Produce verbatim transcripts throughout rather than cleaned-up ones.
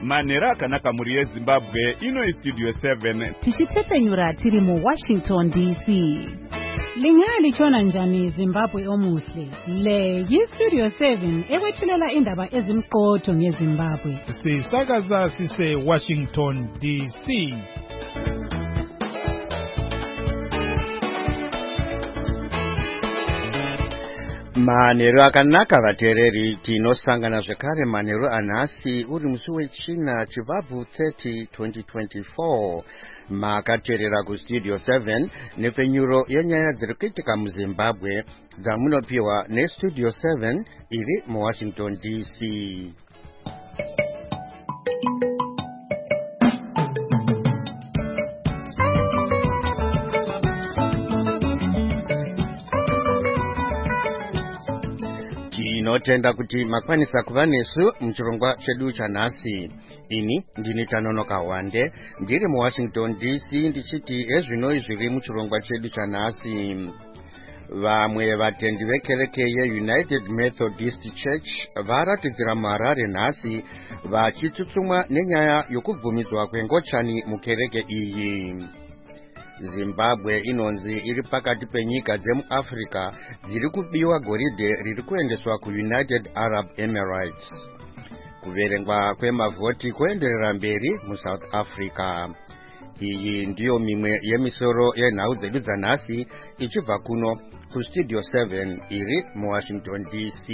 manhero akanaka muri yeZimbabwe. Ino Studio seven tichitsesenyura tiri mu Washington D C. Lingali chona njani Zimbabwe omuhle. Le yiStudio seven ekwethulela indaba ezimqotho ngeZimbabwe. Sisakaza sise Washington D C. Manhero akanaka vateereri, tinosangana zvekare manhero anhasi uri musi wechina chivabvu thirty twenty twenty-four. Makateerera kuStudio seven nepfenyuro yenyaya dziri kuitika muZimbabwe dzamunopiwa neStudio seven iri muWashington D C. Tinotenda kuti makwanisa kuva nesu muchirongwa chedu chanhasi. Ini ndini Tanonoka Wande ndiri muWashington D C ndichiti ezvinoi zviri muchirongwa chedu chanhasi. Vamwe vatendi vekereke yeUnited Methodist Church varatidzira muHarare nhasi vachitsutsumwa nenyaya yokubvumidzwa kwengochani mukereke iyi. Zimbabwe inonzi iri pakati penyika dzemuAfrica dziri kubiwa goridhe riri kuendeswa kuUnited Arab Emirates. Kuverengwa kwemavhoti kuenderera mberi muSouth Africa. Iyi ndiyo mimwe yemisoro yenhau dzedu dzanhasi ichibva kuno kuStudio seven iri muWashington D C.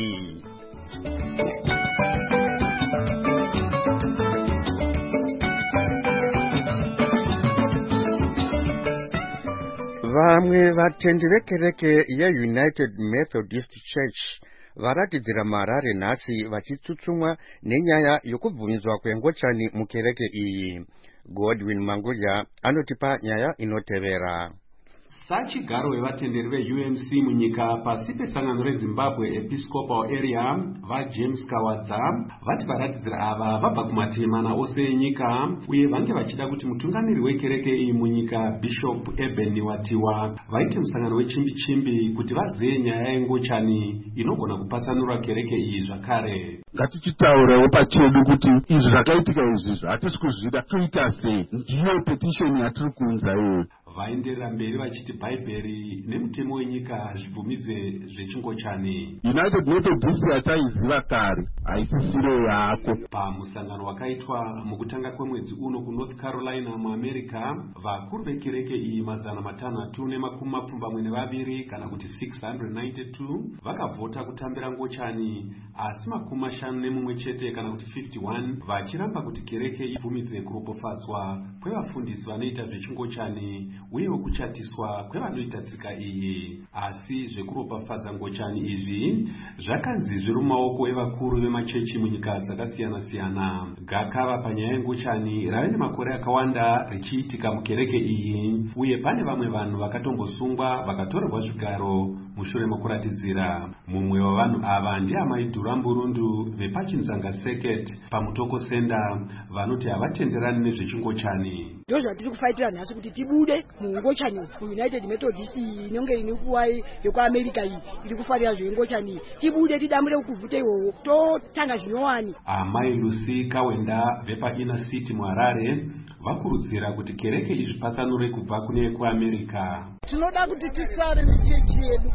Vamwe vatendi vekereke yeUnited Methodist Church varatidzira muHarare nhasi vachitsutsumwa nenyaya yokubvumidzwa kwengochani mukereke iyi. Godwin Mangudya anotipa nyaya inotevera. Sachigaro wevatenderi veU M C munyika pasi pesangano reZimbabwe Episcopal Area vaJames Kawadza vati varatidzira ava vabva kumatemana ose enyika uye vange vachida kuti mutungamiri wekereke iyi munyika Bishop Eben Niwatiwa vaite musangano wechimbi-chimbi kuti vazive nyaya yengochani inogona kupatsanura kereke iyi zvakare. Ngatichitaurewo pachedu kuti izvi zvakaitika izvi hatisi kuzvida toita sei, ndiyo petition yatiri kuunza iyi. Vaenderera mberi vachiti Bhaibheri nemutemo wenyika zvibvumidze zvechingochani. United Methodist yataiziva kare haisisiro yako. Pamusangano wakaitwa mukutanga kwemwedzi uno kuNorth Carolina muAmerica, vakuru vekereke iyi mazana matanhatu nemakumi mapfumbamwe nevaviri kana kuti six hundred ninety-two vakavhota kutambira ngochani, asi makumi mashanu nemumwe chete kana kuti fifty-one vachiramba kuti kereke ibvumidze kuropofadzwa kwevafundisi vanoita zvechingochani uye kuchatiswa kwevanoita tsika iyi. Asi zvekuropafadza ngochani izvi zvakanzi zviri mumaoko evakuru vemachechi munyika dzakasiyana-siyana. Gakava panyaya yengochani rave nemakore akawanda richiitika mukereke iyi, uye pane vamwe vanhu vakatombosungwa vakatorerwa zvigaro mushure mokuratidzira. Mumwe wavanhu ava ndiamai Dhuramburundu vepachinzanga Circuit pamutoko Senda vanoti havatenderani nezvechingochani. Ndo zvatiri kufaitira nhasi kuti tibude muungochani kuUnited Methodist inonge ine nguva yekuAmerica iyi iri kufarira zvengochani, tibude tidamure kuvhute iwowo totanga zvinyowani. Amai Lucy Kawenda vepaInner City muHarare vakurudzira kuti kereke izvipatsanure kubva kune kuAmerica. Tinoda kuti tisare nechechi yedu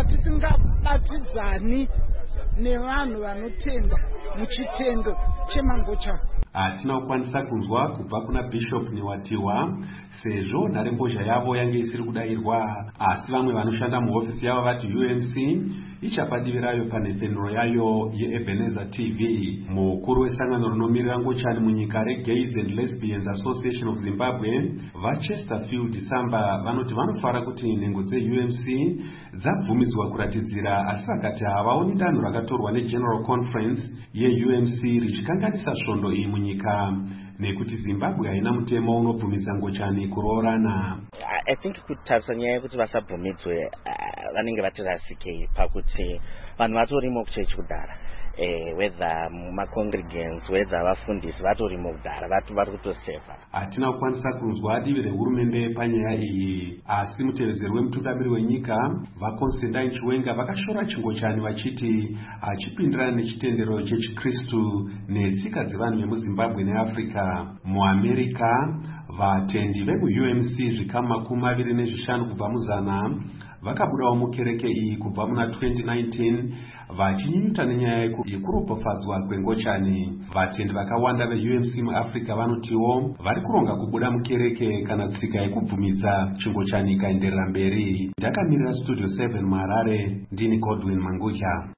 yatisingabatidzani nevanhu vanotenda muchitendo chemangochani. Hatina kukwanisa kunzwa kubva kuna Bishop Niwatiwa sezvo nharembozha yavo yange isiri kudairwa, asi vamwe vanoshanda muhofisi yavo vati U M C ichapa divi rayo panhepfenuro yayo yeEbenezer T V. Mukuru wesangano rinomirira ngochani munyika reGays and Lesbians Association of Zimbabwe vaChesterfield Samba vanoti vanofara kuti nhengo dzeU M C dzabvumidzwa kuratidzira, asi vakati havaoni danho rakatorwa neGeneral Conference yeU M C richikanganisa svondo iyi munyika. nekuti Zimbabwe haina mutemo unobvumidza ngochani kuroorana. I think kuti tarisa nyaya yekuti vasabvumidzwe vanenge vatirasike pakuti vanhu vatorimo kuchechi kudhara. Eh, whether mumacongregants, whether vafundisi vatorimo kudhara, vatu vari kutoseva. Hatina kukwanisa kunzwa divi rehurumende panyaya iyi, asi mutevedzeri wemutungamiri wenyika vaConstantine Chiwenga vakashora chingochani vachiti achipindirana nechitendero chechikristu netsika dzevanhu vemuZimbabwe neAfrica. MuAmerica vatendi vemu-U M C zvikamu makumi maviri nezvishanu kubva muzana vakabudawo mukereke iyi kubva muna twenty nineteen vachinyunyuta nenyaya yekuropafadzwa kwengochani. Vatendi vakawanda ve-U M C muAfrica vanotiwo vari kuronga kubuda mukereke kana tsika yekubvumidza chingochani ikaenderera mberi. Ndakamirira Studio seven muHarare, ndini Godwin Mangudya.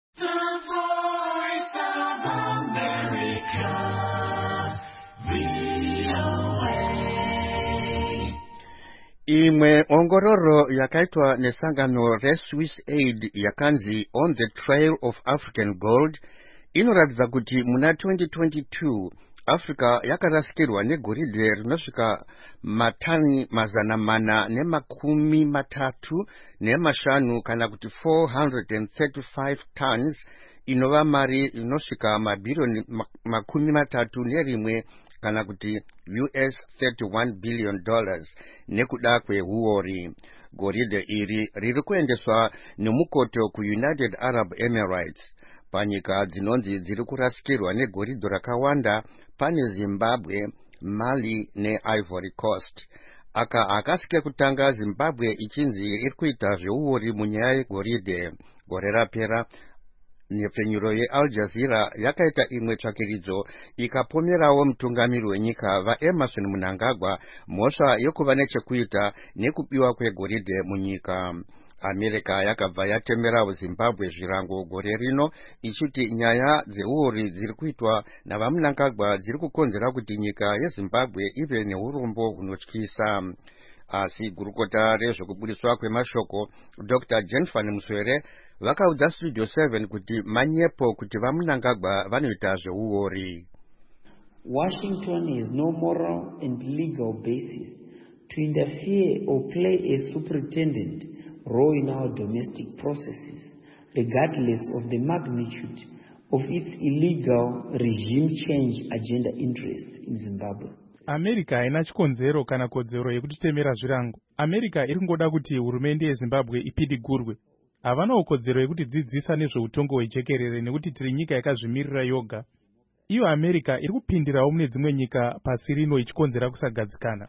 Imwe ongororo yakaitwa nesangano reSwiss Aid yakanzi On the Trail of African Gold inoratidza kuti muna twenty twenty-two Africa yakarasikirwa negoridhe rinosvika matani mazana mana nemakumi matatu nemashanu kana kuti four hundred thirty-five tons inova mari inosvika mabhirioni makumi matatu nerimwe kana kuti U S thirty-one billion dollars nekuda kwehuori. Goridhe iri riri kuendeswa nemukoto kuUnited Arab Emirates. Panyika dzinonzi dziri kurasikirwa negoridhe rakawanda pane Zimbabwe, Mali neIvory Coast. Aka akasike kutanga Zimbabwe ichinzi iri kuita zveuori munyaya yegoridhe. Gore rapera nepfenyuro yeAl Jazeera yakaita imwe tsvakiridzo ikapomerawo mutungamiri wenyika vaEmerson Mnangagwa mhosva yokuva nechekuita nekubiwa kwegoridhe munyika. America yakabva yatemerawo Zimbabwe zvirango gore rino ichiti nyaya dzeuori dziri kuitwa navaMnangagwa dziri kukonzera kuti nyika yeZimbabwe ive neurombo hunotyisa. Asi gurukota rezvekubudiswa kwemashoko Doctor Jenfan Muswere vakaudza Studio seven kuti manyepo kuti vaMnangagwa vanoita zveuori. Washington has no moral and legal basis to interfere or play a superintendent role in our domestic processes, regardless of the magnitude of its illegal regime change agenda interests in Zimbabwe. America haina chikonzero kana kodzero yekutitemera zvirango. America iri kungoda kuti hurumende yeZimbabwe ipidigurwe. Havanawo kodzero yekuti dzidzisa nezveutongo hwejekerere nekuti tiri nyika yakazvimirira yoga. Iyo America iri kupindirawo mune dzimwe nyika pasi rino ichikonzera kusagadzikana.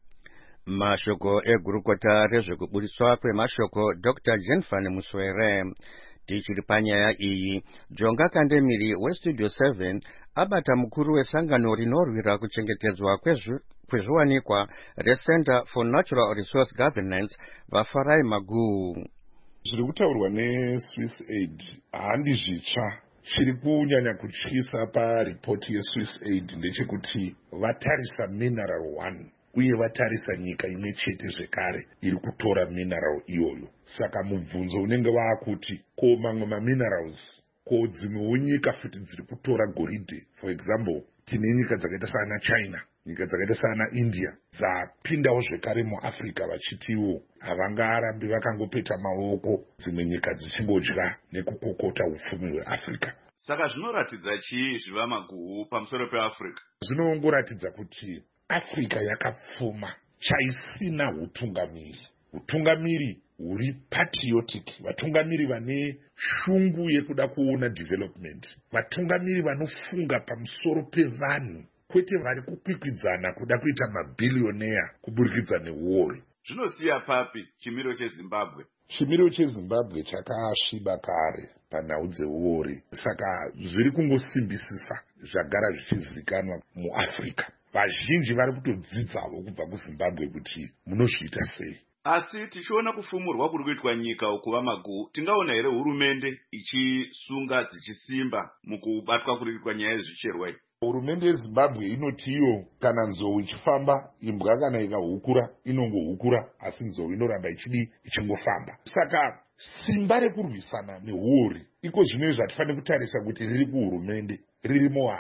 Mashoko egurukota rezvekubudiswa kwemashoko Doctor Jenfan Muswere. Tichiri panyaya iyi, Jonga Kandemiri weStudio seven abata mukuru wesangano rinorwira kuchengetedzwa kwezviwanikwa reCenter for Natural Resource Governance vaFarai Magu. Zviri kutaurwa neSwiss Aid handi zvitsva. Chiri kunyanya kutyisa paripoti yeSwiss Aid ndechekuti vatarisa mineral one uye vatarisa nyika imwe chete zvekare iri kutora mineral iyoyo. Saka mubvunzo unenge waakuti ko mamwe maminerals ko dzimwewo nyika futi dziri kutora goridhe. For example, tine nyika dzakaita sana China, nyika dzakaita sana India dzapindawo zvekare muAfrica vachitiwo havangarambi vakangopeta maoko dzimwe nyika dzichingodya nekukokota upfumi hweAfrica. Saka zvinoratidza chii zviva Maguhu pamusoro peAfrica? Zvinongoratidza kuti Africa yakapfuma chaisina utungamiri. Utungamiri huri patriotic, vatungamiri vane shungu yekuda kuona development, vatungamiri vanofunga pamusoro pevanhu, kwete vari kukwikwidzana kuda kuita mabillionaire kuburikidza neuori. Zvinosiya papi chimiro cheZimbabwe? Chimiro cheZimbabwe chakasviba kare panhau dzeuori, saka zviri kungosimbisisa zvagara zvichizivikanwa muAfrica. Vazhinji vari kutodzidzawo kubva kuZimbabwe kuti munozviita sei. Asi tichiona kufumurwa kuri kuitwa nyika ukuva Maguhu, tingaona here hurumende ichisunga dzichisimba mukubatwa kuri kuitwa nyaya yezvicherwa iyi? Hurumende yeZimbabwe inoti iyo kana nzou ichifamba, imbwa kana ikahukura inongohukura, asi nzou inoramba ichidi ichingofamba. Saka simba rekurwisana nehuori iko zvino zvatifanira kutarisa kuti riri kuhurumende ririmo wani.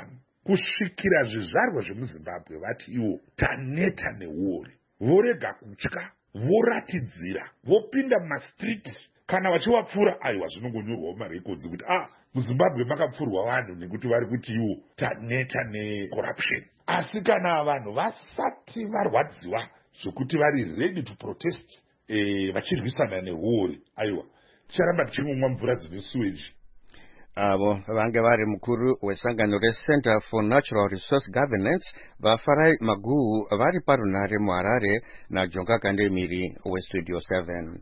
kusvikira zvizvarwa zvemuzimbabwe vati iwo taneta neuri, vorega kutya, voratidzira, vopinda mumastriti. Kana vachivapfuura, aiwa zvinongonyorwawo marekodzi kuti ah muzimbabwe makapfurwa vanhu nekuti vari kuti iwo taneta necorruption. Asi kana vanhu vasati varwadziwa zvokuti vari ready to protest eh, vachirwisana neuri, aiwa ticharamba tichingomwa mvura dzine sewage. avo vange vari mukuru wesangano reCenter for Natural Resource Governance vafarai Maguhu vari parunare muHarare naJonga Kandemiri weStudio seven.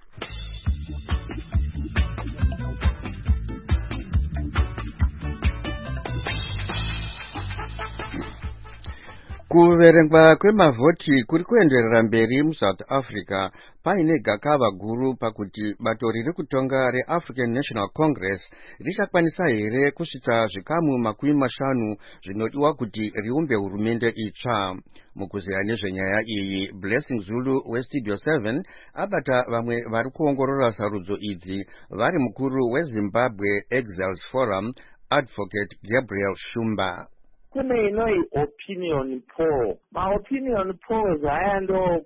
Kuverengwa kwemavhoti kuri kuenderera mberi muSouth Africa paine gakava guru pakuti bato riri kutonga reAfrican National Congress richakwanisa here kusvitsa zvikamu makumi mashanu zvinodiwa kuti riumbe hurumende itsva. Mukuziya nezvenyaya iyi, Blessing Zulu weStudio seven abata vamwe vari kuongorora sarudzo idzi vari mukuru weZimbabwe Exiles Forum, Advocate Gabriel Shumba. Kune inoi opinion poll. Ma-opinion polls haya ndo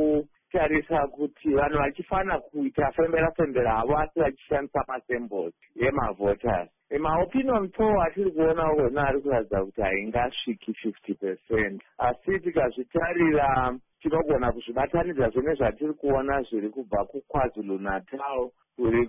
kutarisa kuti vanhu vachifana kuita fembera fembera avo asi vachishandisa masymbols emavoters. Ma-opinion poll atiri kuona ukona ari kuratidza kuti haingasviki fifty percent. Asi tikazvitarira tinogona kuzvibatanidza zvene zvatiri kuona zviri kubva kuKwaZulu Natal, kuri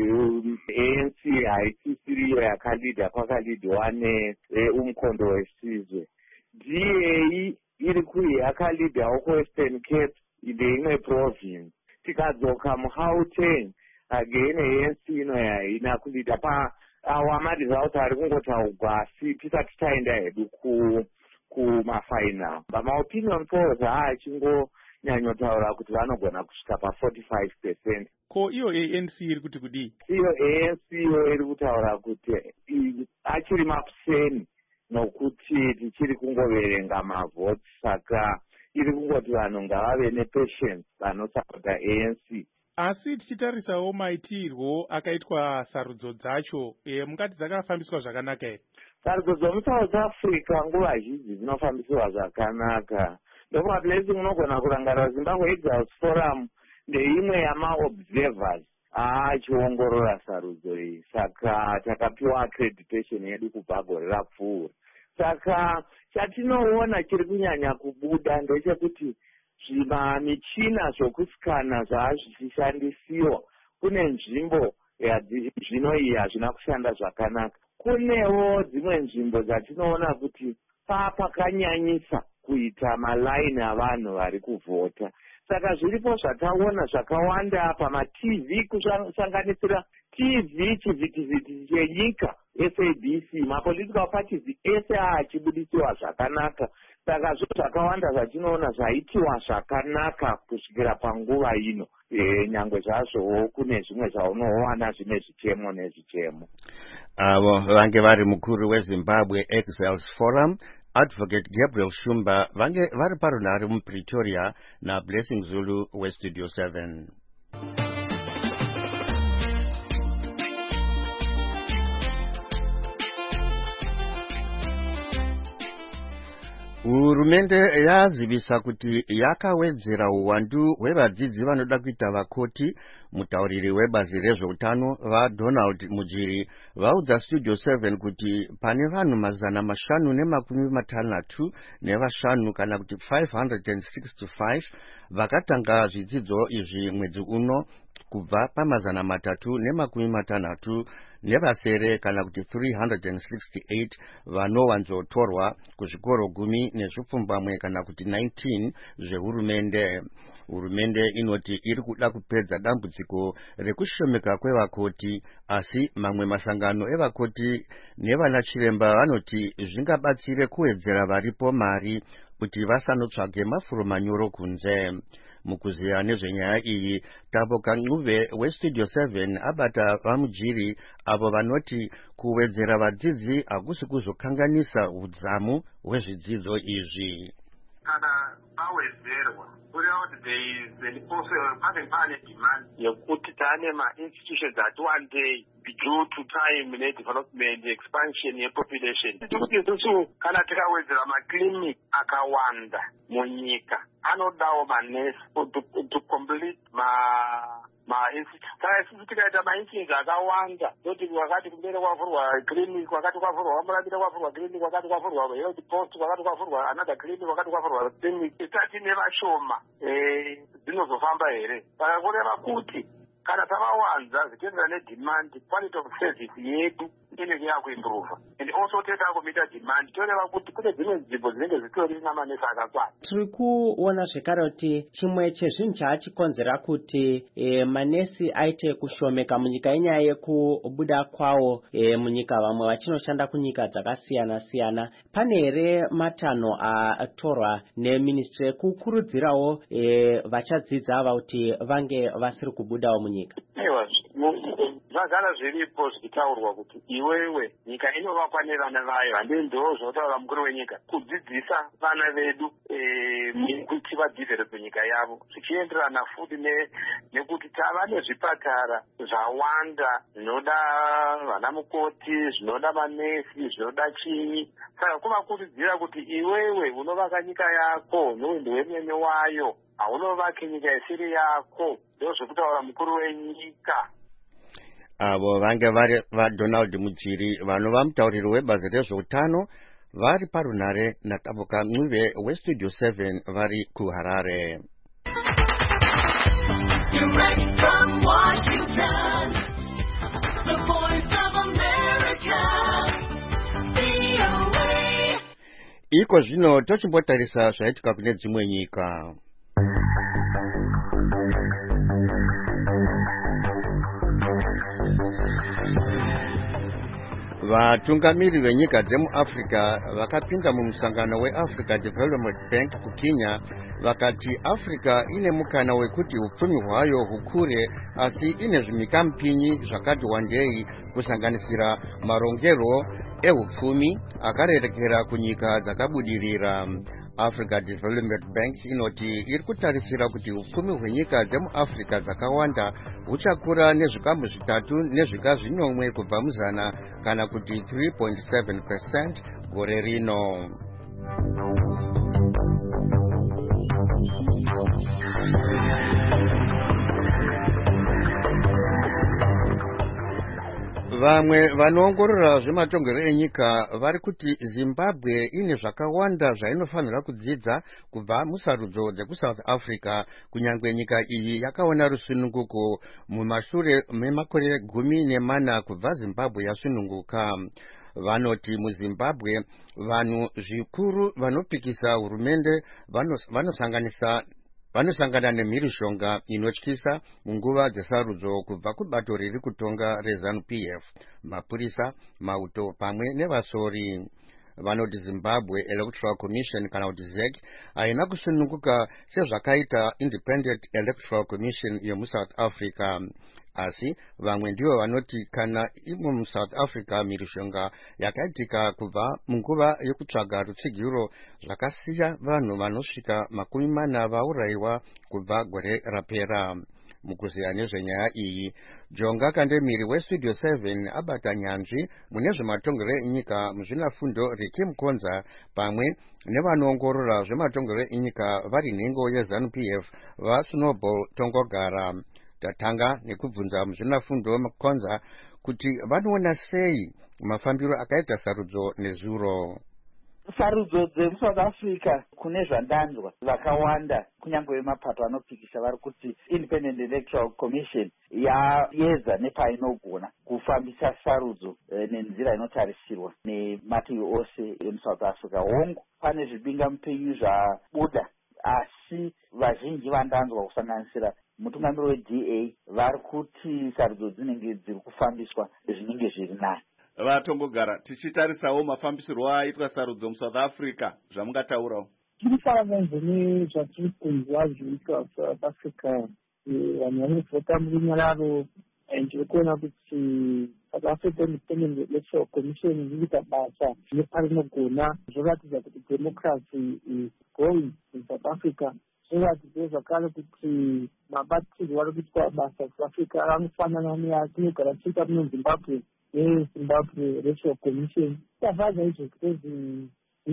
ku-A N C haisisiriyo yakalidha kwakalidhwa neumkondo wesizwe. D A iri kui yakalidhawo kuWestern Cape ndeimwe province. Tikadzoka muGauteng again A N C ino haina kulidha pa awa maresults ari kungotaurwa asi tisati taenda hedu ku kumafinal. Ma-opinion polls haachingo nyanyotaura kuti vanogona kusvika pa forty-five percent. Ko iyo A N C iri kuti kudii? Iyo A N C yo iri kutaura kuti achiri mapuseni nokuti tichiri kungoverenga mavhoti, saka iri kungoti vanhu ngavave nepatience vanosapota A N C. Asi tichitarisawo maitirwo akaitwa sarudzo dzacho, e, mungati dzakafambiswa zvakanaka here? Sarudzo dzomuSouth Africa nguva zhinji dzinofambisiwa zvakanaka. Ndokuma Blessing unogona kurangarira Zimbabwe Exiles Forum ndeimwe yama-observers achiongorora sarudzo iyi, saka takapiwa accreditation yedu kubva gore rapfuura. Saka chatinoona chiri kunyanya kubuda ndechekuti zvima michina zvokusikana zvazvichishandisiwa kune nzvimbo zvinoiyi hazvina kushanda zvakanaka. Kunewo dzimwe nzvimbo dzatinoona kuti papakanyanyisa kuita malaini avanhu vari kuvhota. Saka zviripo zvataona zvakawanda pama-T V kusanganisira T V chivhitivhiti chenyika S A B C, mapolitical parties ese achibudisiwa zvakanaka. Saka zvo zvakawanda zvatinoona zvaitiwa zvakanaka kusvikira panguva ino. E, nyangwe zvazvo kune zvimwe zvaunowana zvine zvichemo nezvichemo. Avo vange vari mukuru weZimbabwe Exiles Forum, Advocate Gabriel Shumba vange vari parunare muPretoria na Blessing Zulu weStudio seven. Hurumende yazivisa kuti yakawedzera uwandu hwevadzidzi vanoda kuita vakoti. Mutauriri webazi rezveutano vaDonald Mujiri vaudza Studio seven kuti pane vanhu mazana mashanu nemakumi matanhatu nevashanu kana kuti five hundred sixty-five vakatanga zvidzidzo izvi mwedzi uno kubva pamazana matatu nemakumi matanhatu nevasere kana kuti three hundred sixty-eight vanowanzotorwa kuzvikoro gumi nezvipfumbamwe kana kuti nineteen zvehurumende. Hurumende inoti iri kuda kupedza dambudziko rekushomeka kwevakoti, asi mamwe masangano evakoti nevanachiremba vanoti zvingabatsire kuwedzera varipo mari kuti vasanotsvage mafuro manyoro kunze. Mukuziya nezvenyaya iyi, Taboka Ncube weStudio seven abata vaMujiri avo vanoti kuwedzera vadzidzi hakusi kuzokanganisa udzamu hwezvidzidzo izvi. Kana awedzerwa kureva kuti there is also pane pane demand yekuti tane ma-institutions ati wandei due to time ne-development expansion yepopulation. Tikuti isusu kana tikawedzera maclinic akawanda munyika anodawo manesi to, to complete ma kana isusu tikaita mainchingi akawanda toti wakati kumbere kwavhurwa clinic, wakati kwavhurwa wamurabira kwavhurwa clinic, wakati kwavhurwa health post, wakati kwavhurwa another clinic, wakati kwavhurwa clinic, isati nevashoma dzinozofamba here. Saka kureva kuti kana tavawanza zvichienderana nedemand, quality of service yedu inenge yakuimprove and also take akumita demand. Toreva kuti kune dzimwe nzvimbo dzinenge zvitori namanesi akakwana. Tiri kuona zvekare kuti chimwe chezvinhu chaachikonzera kuti e, manesi aite kushomeka munyika yenyaya yekubuda kwawo e, munyika, vamwe vachinoshanda kunyika dzakasiyana siyana. Pane here matanho atorwa neministry kukurudzirawo e, vachadzidza ava kuti vange vasiri kubudawo munyika? Ewa, zvagara zviripo zvichitaurwa kuti iwewe nyika inovakwa nevana vayo, handei ndo zvinotaura mukuru wenyika, kudzidzisa vana vedu e, kuti vadhivhelope nyika yavo, zvichienderana futi ne, nekuti tava nezvipatara zvawanda zvinoda vana mukoti, zvinoda manesi, zvinoda chinyi. Saka kuvakurudzira kuti iwewe unovaka nyika yako noundo wemene wayo, haunovaki nyika isiri yako. Ndo zvekutaura mukuru wenyika. Avo vange vari vaDonald Mujiri vanova mutauriri webazi rezveutano vari parunare naTabuka Mncube weStudio seven vari kuHarare. Direct from Washington, the voice of America, V O A. Iko zvino tochimbotarisa zvaitika kune dzimwe nyika. Vatungamiri venyika dzemuAfrica vakapinda mumusangano weAfrica Development Bank kuKenya vakati Africa ine mukana wekuti upfumi hwayo hukure, asi ine zvimikampinyi zvakati wandei kusanganisira marongero ehupfumi akarerekera kunyika dzakabudirira. Africa Development Bank inoti iri kutarisira kuti upfumi hwenyika dzemuAfrica dzakawanda huchakura nezvikamu zvitatu nezvika zvinomwe kubva muzana kana kuti three point seven percent gore rino. Vamwe vanoongorora zvematongero enyika vari kuti Zimbabwe ine zvakawanda zvainofanira kudzidza kubva musarudzo dzeku-South Africa, kunyangwe nyika iyi yakaona rusununguko mumashure memakore gumi nemana kubva Zimbabwe yasununguka. Vanoti muZimbabwe vanhu zvikuru vanopikisa hurumende vanosanganisa vanosangana nemhirishonga inotyisa munguva dzesarudzo kubva kubato riri kutonga reZANU P F, mapurisa, mauto pamwe nevasori. Vanoti Zimbabwe Electoral Commission kana kuti Z E C haina kusununguka sezvakaita Independent Electoral Commission yemuSouth Africa. Asi vamwe ndivo vanoti kana imwe muSouth Africa mhirishonga yakaitika kubva munguva yekutsvaga rutsigiro zvakasiya vanhu vanosvika makumi mana vaurayiwa kubva gore rapera. Mukuziya nezvenyaya iyi, Jonga Kandemiri weStudio seven abata nyanzvi mune zvematongero enyika muzvinafundo Rikim Konza pamwe nevanoongorora zvematongero enyika vari nhengo yeZANU P F vaSnowball Tongogara. Tatanga nekubvunza muzvinafundo Konza kuti vanoona sei mafambiro akaita sarudzo nezuro. Sarudzo dzemuSouth Africa kune zvandanzwa vakawanda kunyange vemapato anopikisa vari kuti Independent Electoral Commission yaedza nepainogona kufambisa sarudzo e, nenzira inotarisirwa nemativi ose emuSouth Africa. Hongu pane zvibingamupinyi zvabuda, asi vazhinji vandanzwa kusanganisira mutungamiri weD A vari kuti sarudzo dzinenge dziri kufambiswa zvinenge zviri nani. Vatongogara tichitarisawo mafambisirwo aitwa sarudzo muSouth Africa zvamungataurawo. Tirifananidza nezvatiri kunzwa zviitwa South Africa, vanhu vanovhota murunyararo, ndiri kuona kuti South African Independent Electoral Commission inoita basa neparinogona zvoratidza kuti democracy is growing in South Africa. zviratidze zvakare kuti mabatirwo ari kuitwa basa South Africa anofanana neatinogara tichiita muno Zimbabwe neZimbabwe Electoral Commission. Tafadza izvo because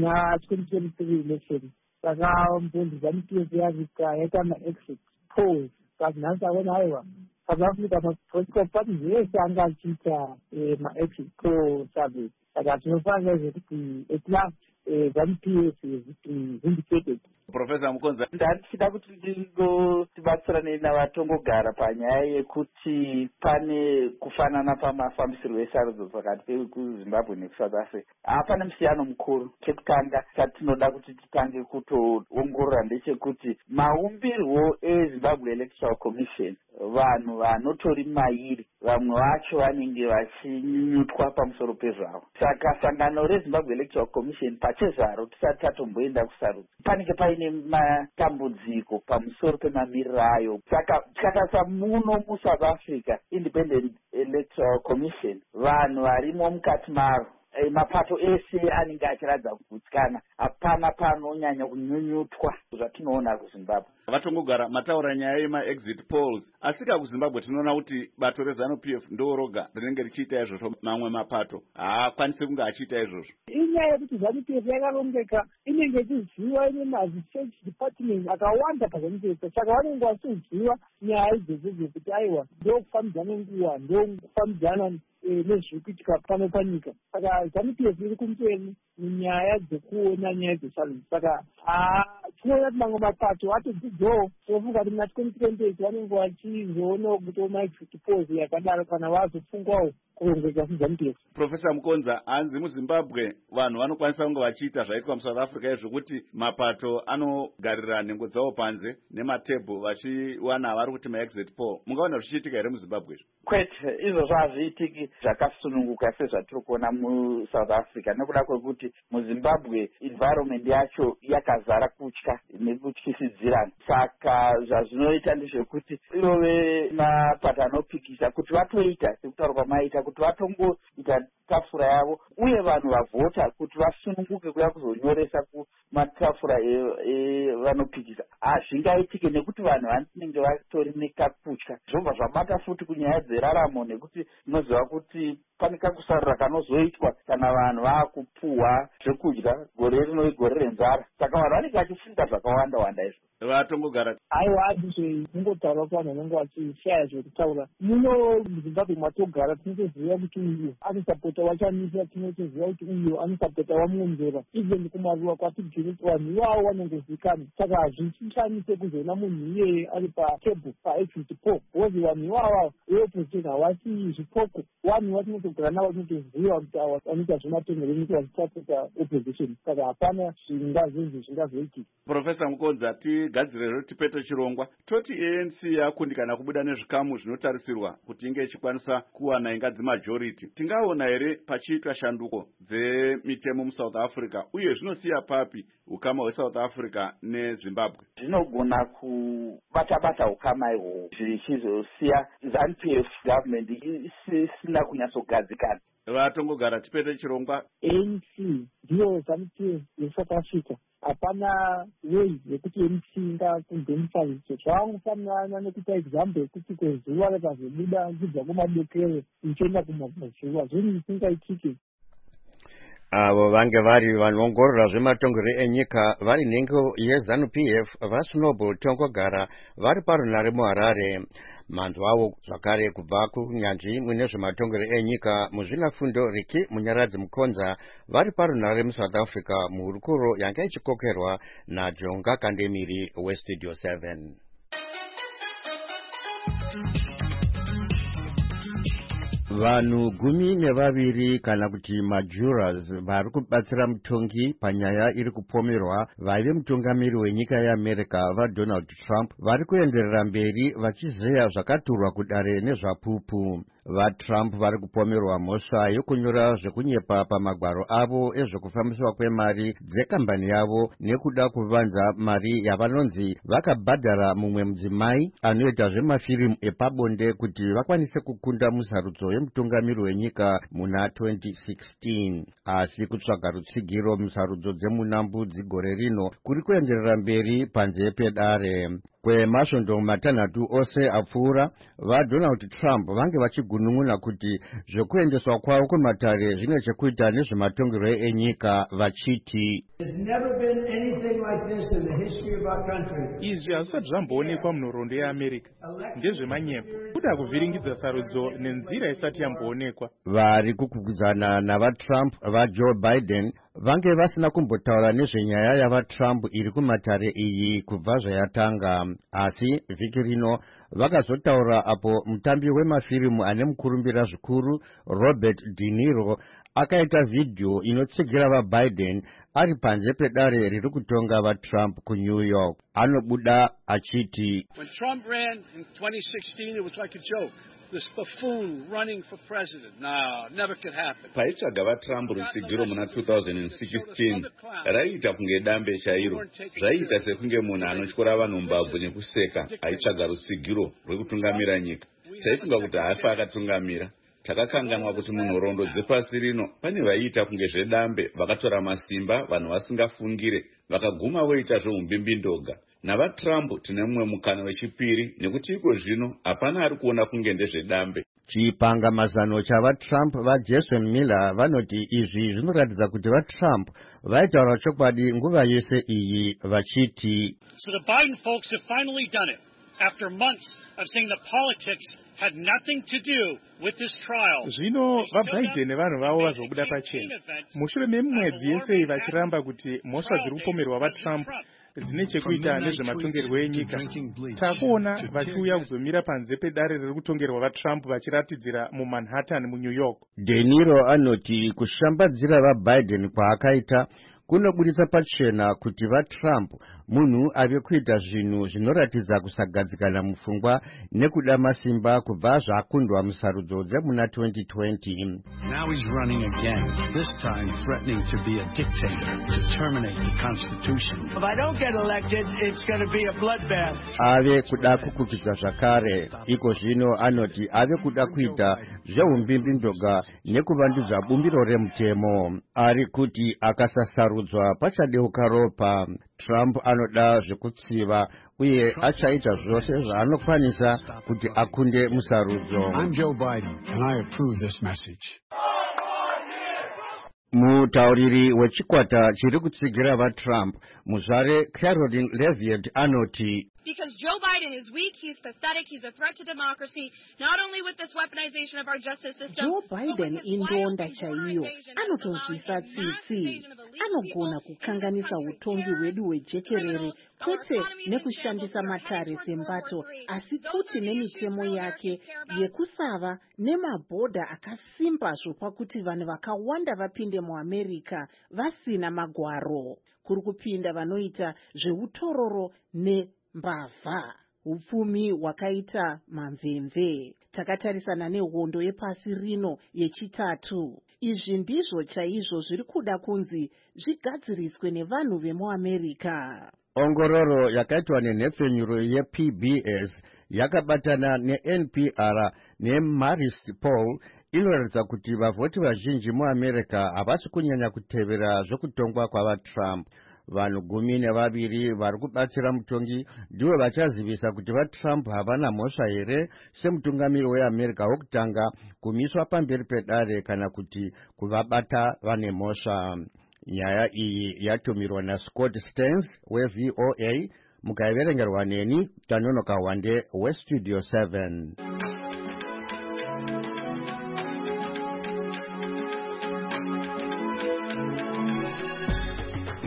na twenty twenty-three election saka mbundi ZANU P F yavika yaita ma-exit polls saka nhasi aona aiwa South Africa ma-political parties yese anga achiita ma-exit poll survey saka tinofanira izvo kuti at last ZANU P F is vindicated. Professor Mukonza, ndachida kuti ndingotibatsirane navatongogara panyaya yekuti pane kufanana pamafambisirwo esarudzo pakati pekuzimbabwe nekusouth africa. Hapana musiyano mukuru. Chekutanga chatinoda kuti titange kutoongorora ndechekuti maumbirwo ezimbabwe electoral commission vanhu vanotori mairi vamwe vacho vanenge vachinyunyutwa pamusoro pezvavo. Saka sangano rezimbabwe electoral commission pachezvaro tisati tatomboenda kusarudzo panenge paine matambudziko pamusoro pemamiriro ayo. Saka tikatarisa muno muSouth Africa Independent Electoral Commission vanhu varimo mukati maro mapato ese anenge achiratidza kugutsikana. Hapana panonyanya kunyunyutwa zvatinoona kuZimbabwe. Vatongogara mataura nyaya yema-exit polls asika kuZimbabwe tinoona kuti bato reZANU P F ndo roga rinenge richiita izvozvo. Mamwe mapato haakwanisi kunge achiita izvozvo. Inyaya yekuti ZANU P F yakarongeka inenge ichiziva ine maresearch department akawanda paZANU P F saka vanenge vachiziva nyaya idzodzo dzekuti aiwa ndokufambidzana nguva ndokufambidzana nezviri kuitika pano panyika. Saka ZANU P F iri kumberi munyaya dzekuona nyaya dzesarudzo. Saka tinoona kuti mamwe mapato atodzidzawo tofunga kuti muna twenty twenty-eight vanenge vachizoona kutoa ma-exit polls yakadaro kana vazofungwawo kurongeka seZANU P F. Professor Mukonza, hanzi muZimbabwe vanhu vanokwanisa kunge vachiita zvaitwa muSouth Africa zvekuti mapato anogarira nhengo dzavo panze nematebho vachiwana vari kuti ma-exit poll. Mungaona zvichiitika here muZimbabwe izvo? Kwete, izvozvo hazviitiki zvakasununguka sezvatiri kuona muSouth Africa nekuda kwekuti muZimbabwe environment yacho yakazara kutya nekutyisidzirana. Saka zvazvinoita ndezvekuti irove mapato anopikisa kuti vatoita sekutaura kwamaita kuti vatongoita tafura yavo uye vanhu vavhota kuti vasununguke kuya kuzonyoresa kumatafura evanopikisa. Hazvingaitike nekuti vanhu vanenge vatori nekakutya. Zvobva zvabata futi kunyaya dzeraramo nekuti unoziva kuti pane kakusarura kanozoitwa kana vanhu vaakupuhwa zvekudya gore rino igore renzara. Saka vanhu vanenge vachifunda zvakawanda wanda izvo. Vatongogara aiwa handizve kungotaura kuvanhu vanenge vachishaya zvekutaura. Muno muZimbabwe matogara tinotoziva kuti uyu anosapota wachamisa, tinotoziva kuti uyu anosapota wamuonzera even kumaruwa kwatibviri vanhu ivavo vanongozivikanwa. Saka hazvishamise kuzoona munhu iyeye ari patebho paexit poll because vanhu ivavo veopposition havasi zvipoko. Vanhu vatinotogara navo tinotoziva kuti ava vanoita zvematongerwo nyika vachisapota opposition. Saka hapana zvingazinzi zvingazoitika. Professor Mukonza, tigadzirezvo tipete chirongwa toti A N C yakundikana kubuda nezvikamu zvinotarisirwa kuti inge ichikwanisa kuwana ingadzi majority. Tingaona here pachiitwa shanduko dzemitemo muSouth Africa uye zvinosiya papi ukama hweSouth Africa neZimbabwe? Zvinogona kubata-bata ukama ihwohwo zvichizosiya ZANU P F government isina kunyatsogadzikana. Vatongogara tipete chirongwa A N C ndiyo ZANU P F yeSouth Africa. Hapana wei yekuti M C ingakunzomisa izvo zvavangofanirana nekuita example yekuti kwezuva rakazobuda kubva kumadokero ichienda kumazuva zvinhu zvisingaitike. Avo vange vari vanoongorora zvematongero enyika vari nhengo yeZANU P F vaSnoble Tongogara vari parunare muHarare. Manzwa avo zvakare kubva kunyanzvi mune zvematongero enyika muzvinafundo Riki Munyaradzi Mukonza vari parunare muSouth Africa muhurukuro yanga ichikokerwa naJonga Kandemiri weStudio seven. Vanhu gumi nevaviri kana kuti majurors vari kubatsira mutongi panyaya iri kupomerwa vaive mutungamiri wenyika yeAmerica vaDonald Trump vari kuenderera mberi vachizeya zvakaturwa kudare nezvapupu. vatrump vari kupomerwa mhosva yokunyora zvekunyepa pamagwaro avo ezvekufambiswa kwemari dzekambani yavo nekuda kuvanza mari yavanonzi vakabhadhara mumwe mudzimai anoita zvemafirimu epabonde kuti vakwanise kukunda musarudzo yemutungamiri wenyika muna twenty sixteen. Asi kutsvaga rutsigiro musarudzo dzemunambudzi gore rino kuri kuenderera mberi panze pedare. Kwemasvondo matanhatu ose apfuura, vaDonald Trump vange vachigunun'una kuti zvekuendeswa kwavo kumatare zvine chekuita nezvematongerwo enyika vachiti izvi hazvisati zvamboonekwa munhoroondo yeamerica, ndezvemanyepo kuda kuvhiringidza sarudzo nenzira isati yamboonekwa. Vari kukwikwidzana navaTrump vaJoe Biden vange vasina kumbotaura nezvenyaya yavaTrump iri kumatare iyi kubva zvayatanga, asi vhiki rino vakazotaura apo mutambi wemafirimu ane mukurumbira zvikuru Robert De Niro akaita vhidhiyo inotsigira vaBiden ari panze pedare riri kutonga vaTrump kuNew York. Anobuda achiti, When Trump ran in twenty sixteen, it was like a joke. This buffoon running for president. No, never could happen. Paitsvaga vaTrump rutsigiro muna two thousand sixteen, raiita kunge dambe chairo. Zvaiita sekunge munhu anotyora vanhu mbabvu nekuseka aitsvaga rutsigiro rwekutungamira nyika. Taifunga kuti hafa akatungamira. Takakanganwa kuti munhoroondo dzepasi rino pane vaiita kunge zvedambe vakatora masimba vanhu vasingafungire vakaguma voita zveumbimbi-ndoga. NavaTrump tine mumwe mukana wechipiri nekuti iko zvino hapana ari kuona kunge ndezvedambe. Chipangamazano chavaTrump vaJason Miller vanoti izvi zvinoratidza kuti vaTrump vaitaura chokwadi nguva yese iyi vachiti, So the Biden folks have finally done it. After months of saying the politics had nothing to do with this trial. Zvino vaBiden nevanhu vavo vazobuda pachena. Mushure memwedzi yese vachiramba kuti mhosva dziri kupomerwa vaTrump dzine chekuita nezvematongerwo enyika. Takuona vachiuya kuzomira panze pedare riri kutongerwa vaTrump vachiratidzira muManhattan muNew York. De Niro anoti kushambadzira vaBiden kwaakaita kunobuditsa pachena kuti vaTrump munhu ave kuita zvinhu zvinoratidza kusagadzikana mupfungwa nekuda masimba kubva zvakundwa musarudzo dzemuna twenty twenty. Now he's running again, this time threatening to be a dictator, to terminate the Constitution. If I don't get elected, it's going to be a bloodbath. Ave kuda kukukidza zvakare, iko zvino anoti ave kuda kuita zveumbimbi-ndoga nekuvandudza bumbiro remutemo. Ari kuti akasasarudzwa pachadeuka ropa. Trump anoda zvekutsiva uye achaita zvose zvaanokwanisa kuti akunde musarudzo. I'm Joe Biden and I approve this message. Mutauriri wechikwata chiri kutsigira vaTrump, muzvare Caroline Levitt anoti, Because Joe Biden is weak, he's pathetic, he's a threat to democracy, not only with this weaponization of our justice system. Joe Biden indonda chaiyo, anotonzwisa tsitsi, anogona kukanganisa utongi hwedu hwejekerere, kwete nekushandisa matare sembato, asi kuti nemitemo yake yekusava nemabhodha akasimba zvopakuti vanhu vakawanda vapinde muAmerica vasina magwaro, kuri kupinda vanoita zveutororo ne mbavha, upfumi hwakaita mamvemve. Takatarisana nehondo yepasi rino yechitatu. Izvi ndizvo chaizvo zviri kuda kunzi zvigadziriswe nevanhu vemuAmerica. Ongororo yakaitwa nenhepfenyuro yeP B S yakabatana neN P R neMarist Poll inoratidza kuti vavhoti vazhinji muAmerica havasi kunyanya kutevera zvekutongwa kwavaTrump. Vanhu gumi nevaviri vari kubatsira mutongi ndivo vachazivisa kuti vaTrump havana mhosva here semutungamiri weAmerica wokutanga kumiswa pamberi pedare kana kuti kuvabata vane mhosva. Nyaya iyi yatumirwa naScott Stearns weV O A, mukaiverengerwa neni Tanonoka Wande weStudio seven.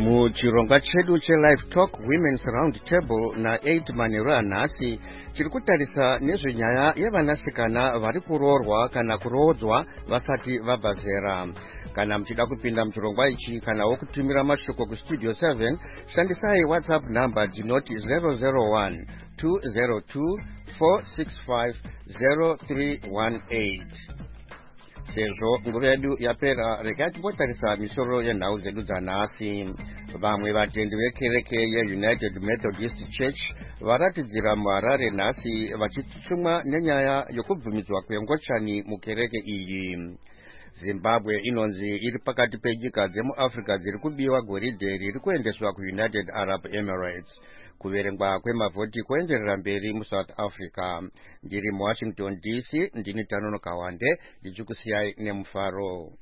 mu chirongwa chedu che-live talk women's round table na eight manero anhasi chiri kutarisa nezvenyaya yevanasikana vari kuroorwa kana kurodzwa vasati vabva zera. Kana muchida kupinda muchirongwa ichi kanawo kutumira mashoko kustudio seven shandisai whatsapp number dzinoti zero zero one two zero two four six five zero three one eight. Sezvo nguva yedu yapera, regai timbotarisa misoro yenhau dzedu dzanhasi. Vamwe vatendi vekereke yeUnited Methodist Church varatidzira muHarare nhasi vachitutsumwa nenyaya yokubvumidzwa kwengochani mukereke iyi. Zimbabwe inonzi iri pakati penyika dzemuAfrica dziri kubiwa goridhe riri kuendeswa kuUnited Arab Emirates. Kuverengwa kwemavhoti kuenderera mberi muSouth Africa. Ndiri muWashington D C, ndini Tanono Kawande, ndichikusiyai nemufaro.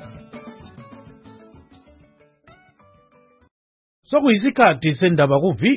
Sokuyisikhathi sendaba ku-V